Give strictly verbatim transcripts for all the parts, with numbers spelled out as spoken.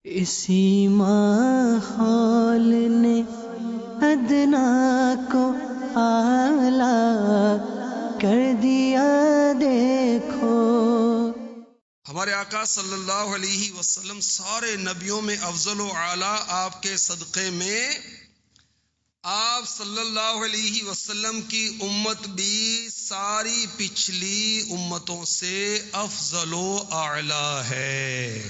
اسی ماحول نے ادنا کو اعلیٰ کر دیا دیکھو۔ ہمارے آقا صلی اللہ علیہ وسلم سارے نبیوں میں افضل و اعلیٰ، آپ کے صدقے میں آپ صلی اللہ علیہ وسلم کی امت بھی ساری پچھلی امتوں سے افضل و اعلیٰ ہے۔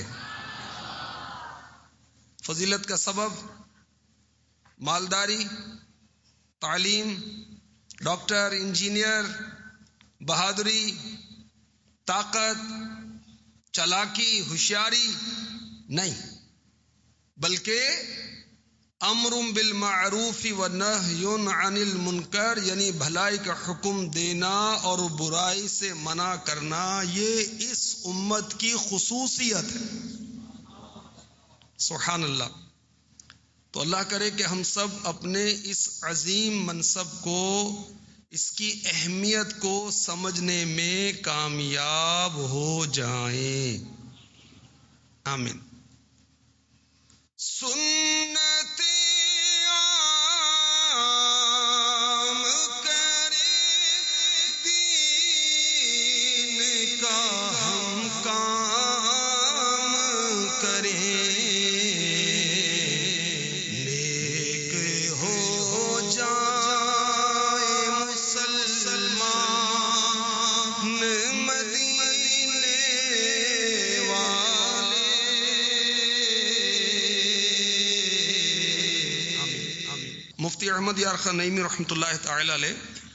فضیلت کا سبب مالداری، تعلیم، ڈاکٹر، انجینئر، بہادری، طاقت، چالاکی، ہوشیاری نہیں، بلکہ امر بالمعروف ونہی عن المنکر، یعنی بھلائی کا حکم دینا اور برائی سے منع کرنا، یہ اس امت کی خصوصیت ہے۔ سبحان اللہ۔ تو اللہ کرے کہ ہم سب اپنے اس عظیم منصب کو، اس کی اہمیت کو سمجھنے میں کامیاب ہو جائیں، آمین۔ سنتی عام کرے دین کا ہم کام کریں، نیک ہو جائے مسلمان مدینے والے۔ مفتی احمد یار خان نعیمی رحمۃ اللہ تعالی علیہ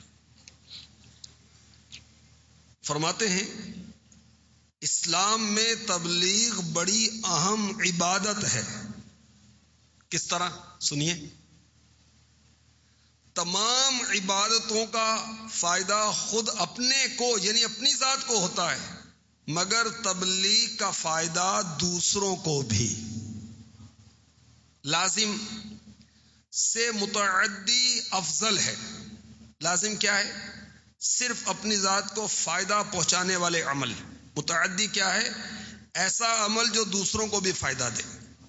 فرماتے ہیں، اسلام میں تبلیغ بڑی اہم عبادت ہے۔ کس طرح؟ سنیے۔ تمام عبادتوں کا فائدہ خود اپنے کو یعنی اپنی ذات کو ہوتا ہے، مگر تبلیغ کا فائدہ دوسروں کو بھی۔ لازم سے متعدی افضل ہے۔ لازم کیا ہے؟ صرف اپنی ذات کو فائدہ پہنچانے والے عمل۔ متعدی کیا ہے؟ ایسا عمل جو دوسروں کو بھی فائدہ دے۔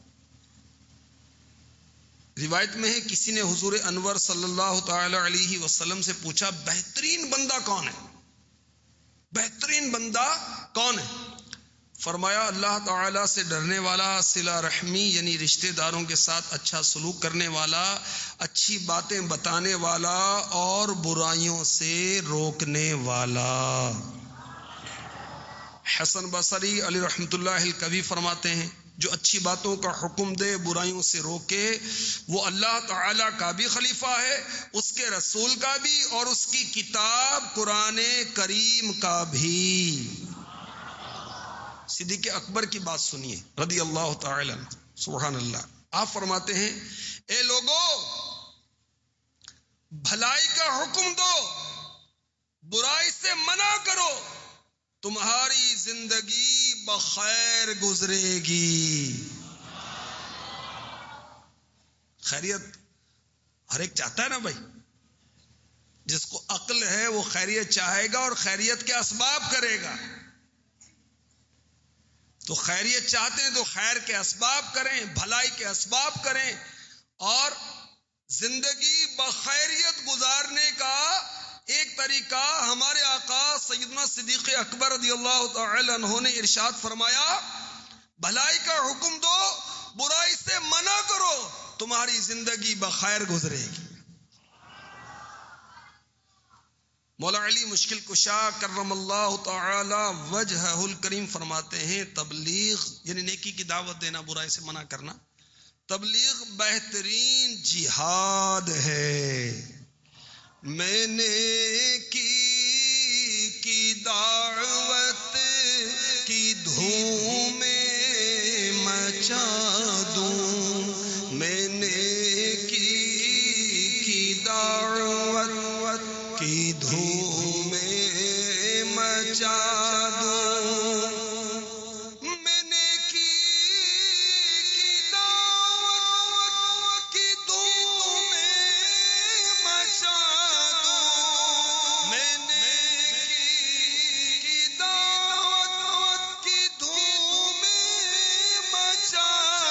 روایت میں ہے کسی نے حضور انور صلی اللہ تعالی علیہ وسلم سے پوچھا، بہترین بندہ کون ہے؟ بہترین بندہ کون ہے؟ فرمایا، اللہ تعالی سے ڈرنے والا، صلہ رحمی یعنی رشتہ داروں کے ساتھ اچھا سلوک کرنے والا، اچھی باتیں بتانے والا اور برائیوں سے روکنے والا۔ حسن بصری علی رحمۃ اللہ الکوی فرماتے ہیں، جو اچھی باتوں کا حکم دے، برائیوں سے روکے، وہ اللہ تعالی کا بھی خلیفہ ہے، اس کے رسول کا بھی، اور اس کی کتاب قرآن کریم کا بھی۔ صدیق اکبر کی بات سنیے رضی اللہ تعالی عنہ، سبحان اللہ۔ آپ فرماتے ہیں، اے لوگو، بھلائی کا حکم دو، برائی سے منع کرو، تمہاری زندگی بخیر گزرے گی۔ خیریت ہر ایک چاہتا ہے نا بھائی، جس کو عقل ہے وہ خیریت چاہے گا اور خیریت کے اسباب کرے گا۔ تو خیریت چاہتے ہیں تو خیر کے اسباب کریں، بھلائی کے اسباب کریں، اور زندگی بخیریت گزارنے کا ایک طریقہ ہمارے آقا سیدنا صدیق اکبر رضی اللہ تعالی عنہ نے ارشاد فرمایا، بھلائی کا حکم دو، برائی سے منع کرو، تمہاری زندگی بخیر گزرے گی۔ مولا علی مشکل کشا کرم اللہ تعالی وجہہ الکریم فرماتے ہیں، تبلیغ یعنی نیکی کی دعوت دینا، برائی سے منع کرنا، تبلیغ بہترین جہاد ہے۔ میں نے کی کی دعوت کی دھوم مچا دوں، میں نے کی کی دعوت کی دھوم مچا دوں، میں نے کی کی دعوت کی دھوم مچا دوں، میں نے کی کی دعوت کی دھوم مچا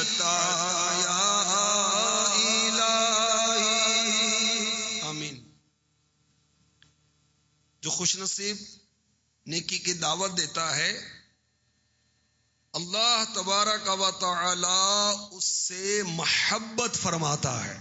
عطا یا الہی. آمین. جو خوش نصیب نیکی کی دعوت دیتا ہے اللہ تبارک و تعالی اس سے محبت فرماتا ہے.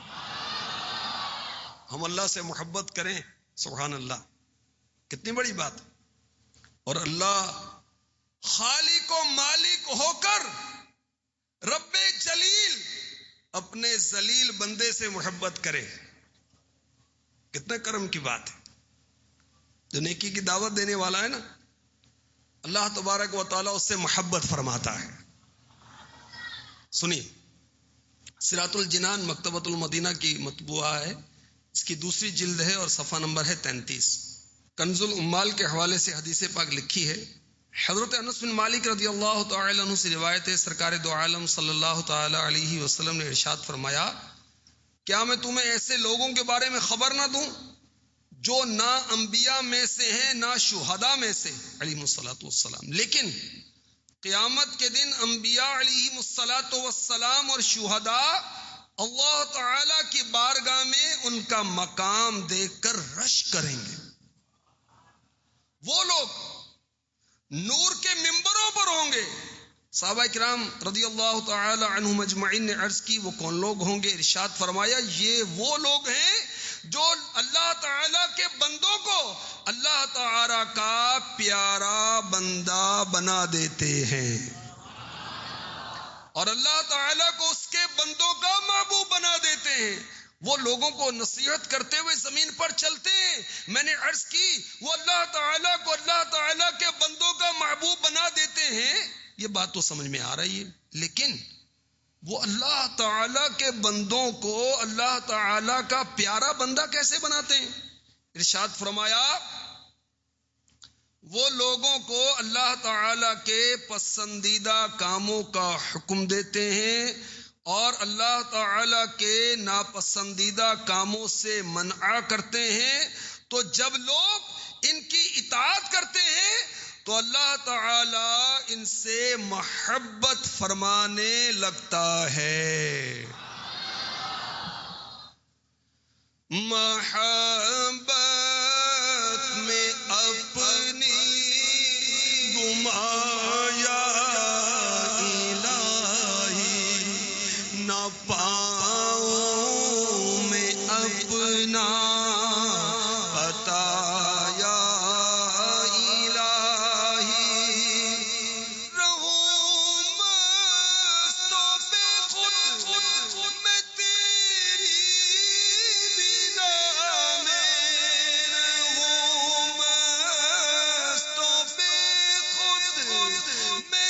ہم اللہ سے محبت کریں، سبحان اللہ، کتنی بڑی بات. اور اللہ خالق و مالک ہو کر رب جلیل اپنے ذلیل بندے سے محبت کرے، کتنے کرم کی بات ہے. جو نیکی کی دعوت دینے والا ہے نا، اللہ تبارک و تعالیٰ اس سے محبت فرماتا ہے. سنیے، صراط الجنان مکتبۃ المدینہ کی مطبوعہ ہے، اس کی دوسری جلد ہے اور صفحہ نمبر ہے تینتیس. کنز الامال کے حوالے سے حدیث پاک لکھی ہے. حضرت انس بن مالک رضی اللہ تعالی عنہ سے روایت ہے، سرکار دو عالم صلی اللہ تعالی علیہ وسلم نے ارشاد فرمایا، کیا میں تمہیں ایسے لوگوں کے بارے میں خبر نہ دوں جو نہ انبیاء میں سے ہیں نہ شہداء میں سے علیہ الصلوۃ والسلام، لیکن قیامت کے دن انبیاء علیہ الصلوۃ والسلام اور شہداء اللہ تعالی کی بارگاہ میں ان کا مقام دیکھ کر رش کریں گے. وہ لوگ نور کے ممبروں پر ہوں گے. صحابہ کرام رضی اللہ تعالی عنہم اجمعین نے عرض کی، وہ کون لوگ ہوں گے؟ ارشاد فرمایا، یہ وہ لوگ ہیں جو اللہ تعالی کے بندوں کو اللہ تعالی کا پیارا بندہ بنا دیتے ہیں اور اللہ تعالی کو اس کے بندوں کا محبوب بنا دیتے ہیں. وہ لوگوں کو نصیحت کرتے ہوئے زمین پر چلتے ہیں. میں نے عرض کی، وہ اللہ تعالیٰ کو اللہ تعالیٰ کے بندوں کا محبوب بنا دیتے ہیں. یہ بات تو سمجھ میں آ رہی ہے، لیکن وہ اللہ تعالیٰ کے بندوں کو اللہ تعالیٰ کا پیارا بندہ کیسے بناتے ہیں؟ ارشاد فرمایا، وہ لوگوں کو اللہ تعالیٰ کے پسندیدہ کاموں کا حکم دیتے ہیں اور اللہ تعالی کے ناپسندیدہ کاموں سے منع کرتے ہیں. تو جب لوگ ان کی اطاعت کرتے ہیں تو اللہ تعالی ان سے محبت فرمانے لگتا ہے. محبت میں اپنی گمایا پاؤں میں اپنا بتایا الہی. رہوں مستوں پہ خود خود میں تیری بنا میں، رہوں مستوں پہ خود میں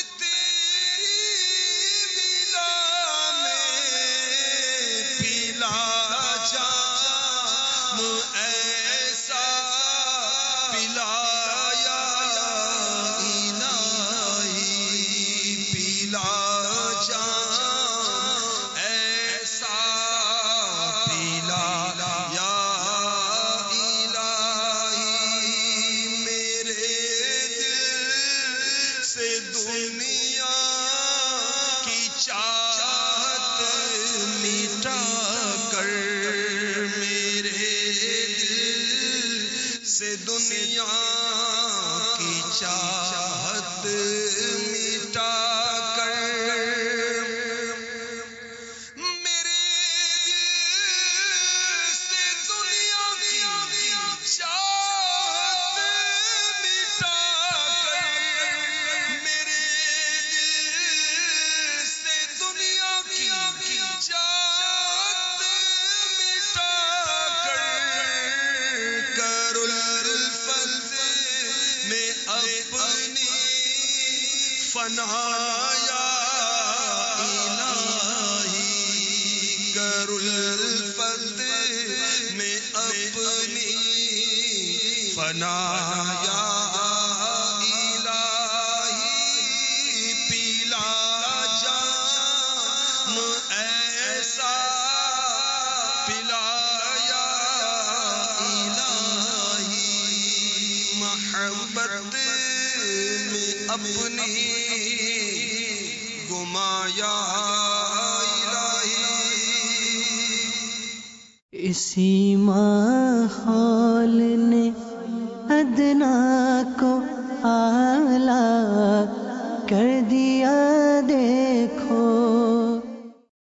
دنیا کی چاہت مٹا کر میرے دل سے دنیا کی چاہت مٹا کر، میرے دل سے دنیا کی چاہت مٹا کر، کر اپنی فنایا الہی، کر الفت میں اپنی فنایا الہی. پیلا جام ایسا پلایا الہی، محبت میں اپنی گما یا اسی ماحول نے ادنا کو اعلیٰ کر